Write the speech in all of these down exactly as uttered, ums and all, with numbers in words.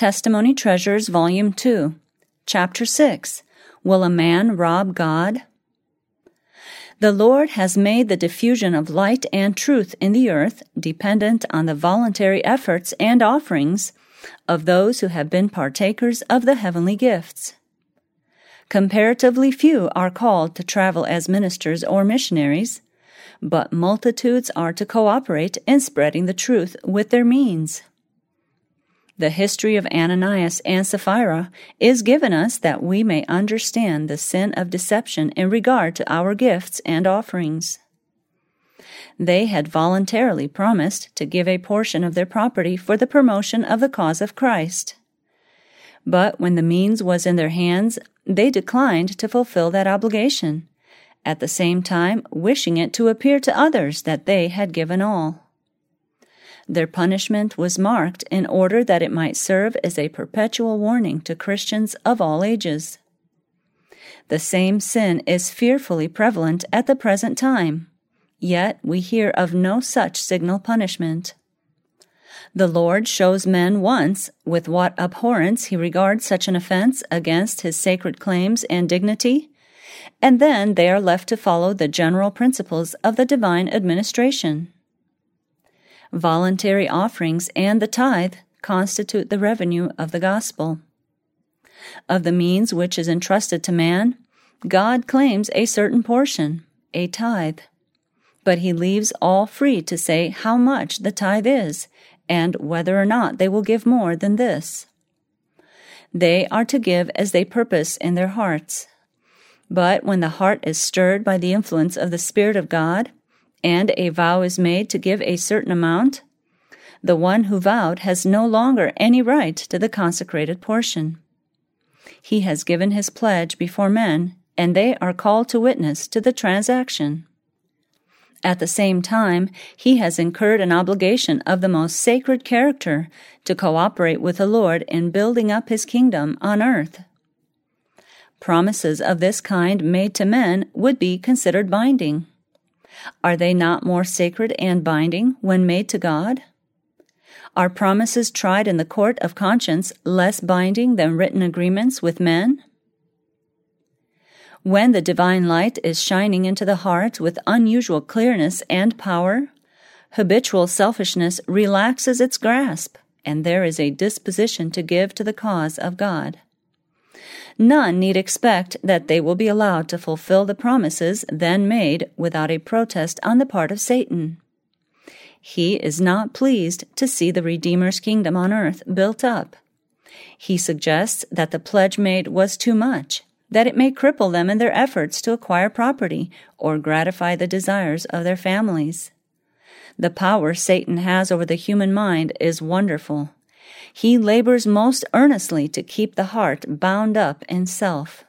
Testimony Treasures, Volume two, Chapter six, Will a Man Rob God? The Lord has made the diffusion of light and truth in the earth dependent on the voluntary efforts and offerings of those who have been partakers of the heavenly gifts. Comparatively few are called to travel as ministers or missionaries, but multitudes are to cooperate in spreading the truth with their means. The history of Ananias and Sapphira is given us that we may understand the sin of deception in regard to our gifts and offerings. They had voluntarily promised to give a portion of their property for the promotion of the cause of Christ. But when the means was in their hands, they declined to fulfill that obligation, at the same time wishing it to appear to others that they had given all. Their punishment was marked in order that it might serve as a perpetual warning to Christians of all ages. The same sin is fearfully prevalent at the present time, yet we hear of no such signal punishment. The Lord shows men once with what abhorrence he regards such an offense against his sacred claims and dignity, and then they are left to follow the general principles of the divine administration. Voluntary offerings and the tithe constitute the revenue of the gospel. Of the means which is entrusted to man, God claims a certain portion, a tithe, but he leaves all free to say how much the tithe is, and whether or not they will give more than this. They are to give as they purpose in their hearts. But when the heart is stirred by the influence of the Spirit of God, and a vow is made to give a certain amount, the one who vowed has no longer any right to the consecrated portion. He has given his pledge before men, and they are called to witness to the transaction. At the same time, he has incurred an obligation of the most sacred character to cooperate with the Lord in building up his kingdom on earth. Promises of this kind made to men would be considered binding. Are they not more sacred and binding when made to God? Are promises tried in the court of conscience less binding than written agreements with men? When the divine light is shining into the heart with unusual clearness and power, habitual selfishness relaxes its grasp, and there is a disposition to give to the cause of God. None need expect that they will be allowed to fulfill the promises then made without a protest on the part of Satan. He is not pleased to see the Redeemer's kingdom on earth built up. He suggests that the pledge made was too much, that it may cripple them in their efforts to acquire property or gratify the desires of their families. The power Satan has over the human mind is wonderful. He labors most earnestly to keep the heart bound up in self.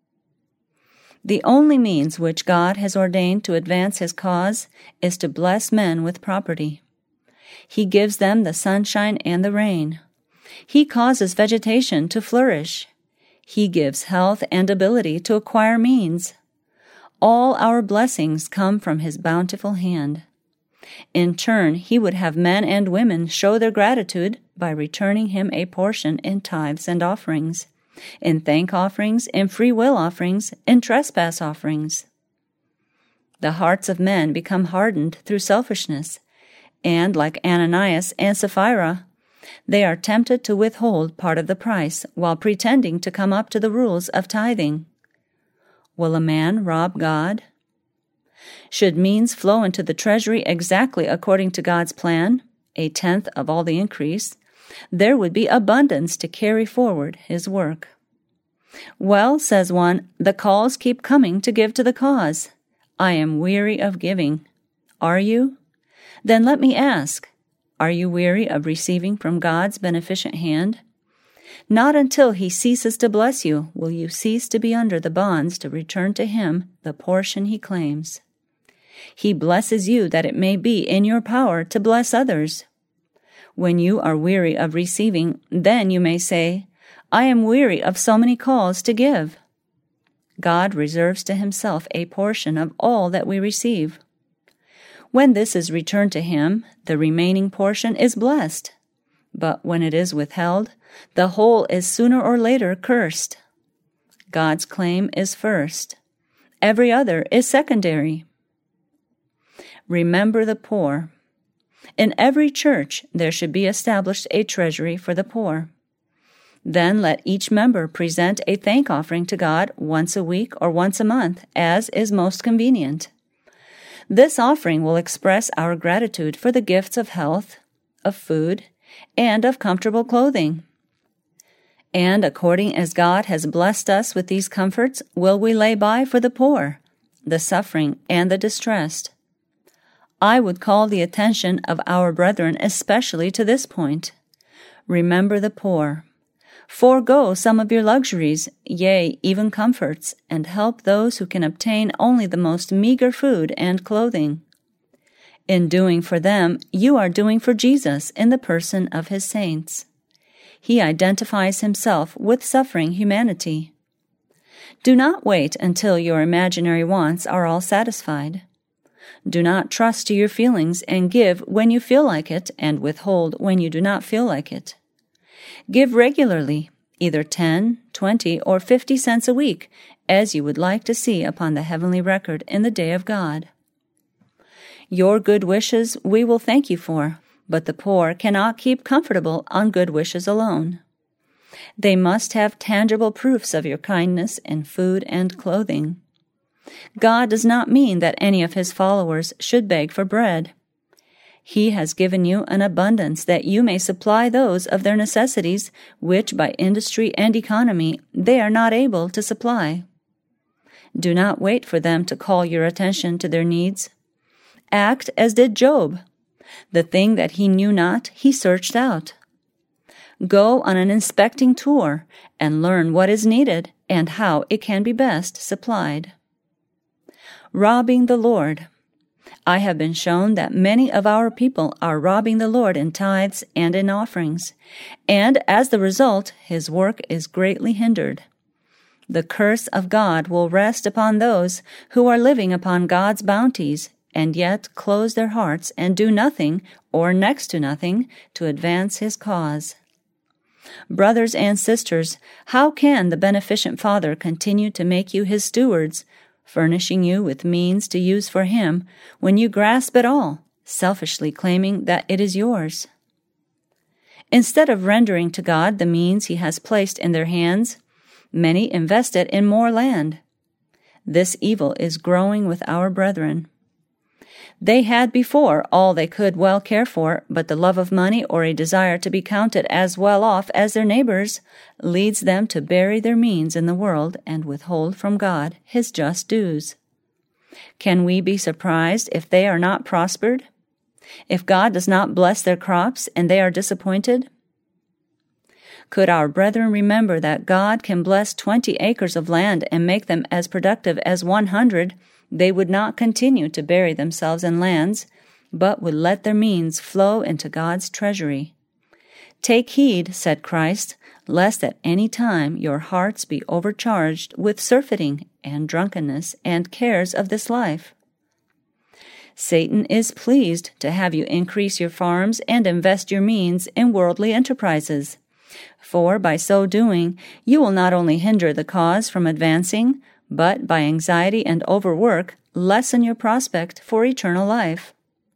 The only means which God has ordained to advance his cause is to bless men with property. He gives them the sunshine and the rain. He causes vegetation to flourish. He gives health and ability to acquire means. All our blessings come from his bountiful hand. In turn, he would have men and women show their gratitude by returning him a portion in tithes and offerings, in thank offerings, in free will offerings, in trespass offerings. The hearts of men become hardened through selfishness, and like Ananias and Sapphira, they are tempted to withhold part of the price while pretending to come up to the rules of tithing. Will a man rob God? Should means flow into the treasury exactly according to God's plan, a tenth of all the increase, there would be abundance to carry forward his work. Well, says one, the calls keep coming to give to the cause. I am weary of giving. Are you? Then let me ask, are you weary of receiving from God's beneficent hand? Not until he ceases to bless you will you cease to be under the bonds to return to him the portion he claims. He blesses you that it may be in your power to bless others. When you are weary of receiving, then you may say, I am weary of so many calls to give. God reserves to himself a portion of all that we receive. When this is returned to him, the remaining portion is blessed. but when it is withheld, the whole is sooner or later cursed. God's claim is first. Every other is secondary. Remember the poor. In every church there should be established a treasury for the poor. Then let each member present a thank offering to God once a week or once a month, as is most convenient. This offering will express our gratitude for the gifts of health, of food, and of comfortable clothing. And according as God has blessed us with these comforts, will we lay by for the poor, the suffering, and the distressed. I would call the attention of our brethren especially to this point. Remember the poor. Forego some of your luxuries, yea, even comforts, and help those who can obtain only the most meager food and clothing. In doing for them, you are doing for Jesus in the person of his saints. He identifies himself with suffering humanity. Do not wait until your imaginary wants are all satisfied. Do not trust to your feelings and give when you feel like it and withhold when you do not feel like it. Give regularly, either ten, twenty, or fifty cents a week, as you would like to see upon the heavenly record in the day of God. Your good wishes we will thank you for, but the poor cannot keep comfortable on good wishes alone. They must have tangible proofs of your kindness in food and clothing. God does not mean that any of his followers should beg for bread. He has given you an abundance that you may supply those of their necessities which by industry and economy they are not able to supply. Do not wait for them to call your attention to their needs. Act as did Job. The thing that he knew not, he searched out. Go on an inspecting tour and learn what is needed and how it can be best supplied. Robbing the Lord. I have been shown that many of our people are robbing the Lord in tithes and in offerings, and as the result, his work is greatly hindered. The curse of God will rest upon those who are living upon God's bounties and yet close their hearts and do nothing, or next to nothing, to advance his cause. Brothers and sisters, how can the beneficent Father continue to make you his stewards, furnishing you with means to use for him, when you grasp it all, selfishly claiming that it is yours? Instead of rendering to God the means he has placed in their hands, many invest it in more land. This evil is growing with our brethren. They had before all they could well care for, but the love of money or a desire to be counted as well off as their neighbors leads them to bury their means in the world and withhold from God his just dues. Can we be surprised if they are not prospered? If God does not bless their crops and they are disappointed? Could our brethren remember that God can bless twenty acres of land and make them as productive as one hundred, they would not continue to bury themselves in lands, but would let their means flow into God's treasury. Take heed, said Christ, lest at any time your hearts be overcharged with surfeiting and drunkenness and cares of this life. Satan is pleased to have you increase your farms and invest your means in worldly enterprises. For by so doing, you will not only hinder the cause from advancing, but by anxiety and overwork, lessen your prospect for eternal life.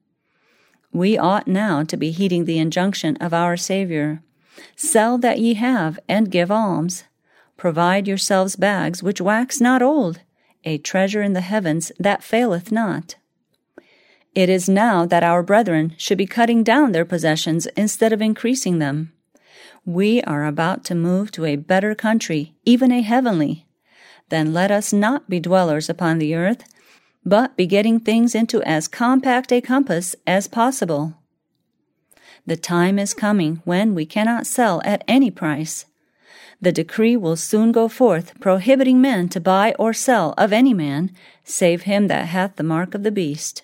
We ought now to be heeding the injunction of our Savior. Sell that ye have, and give alms. Provide yourselves bags which wax not old, a treasure in the heavens that faileth not. It is now that our brethren should be cutting down their possessions instead of increasing them. We are about to move to a better country, even a heavenly. Then let us not be dwellers upon the earth, but be getting things into as compact a compass as possible. The time is coming when we cannot sell at any price. The decree will soon go forth prohibiting men to buy or sell of any man, save him that hath the mark of the beast.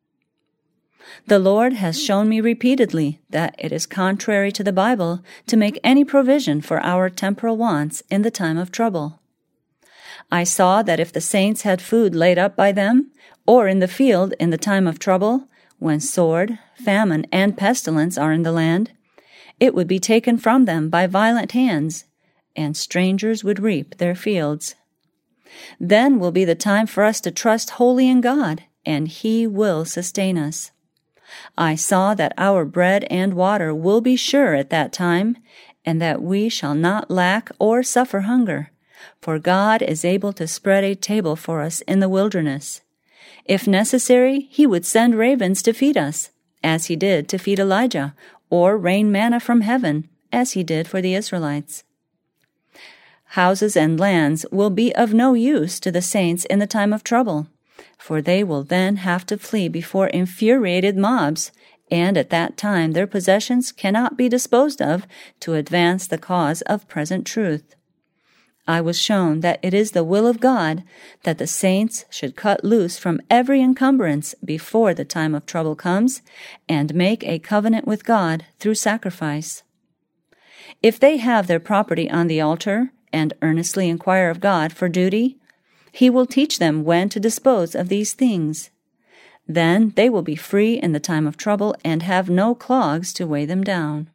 The Lord has shown me repeatedly that it is contrary to the Bible to make any provision for our temporal wants in the time of trouble. I saw that if the saints had food laid up by them, or in the field in the time of trouble, when sword, famine, and pestilence are in the land, it would be taken from them by violent hands, and strangers would reap their fields. Then will be the time for us to trust wholly in God, and He will sustain us. I saw that our bread and water will be sure at that time, and that we shall not lack or suffer hunger, for God is able to spread a table for us in the wilderness. If necessary, He would send ravens to feed us, as He did to feed Elijah, or rain manna from heaven, as He did for the Israelites. Houses and lands will be of no use to the saints in the time of trouble, for they will then have to flee before infuriated mobs, and at that time their possessions cannot be disposed of to advance the cause of present truth. I was shown that it is the will of God that the saints should cut loose from every encumbrance before the time of trouble comes, and make a covenant with God through sacrifice. If they have their property on the altar, and earnestly inquire of God for duty, He will teach them when to dispose of these things. Then they will be free in the time of trouble and have no clogs to weigh them down.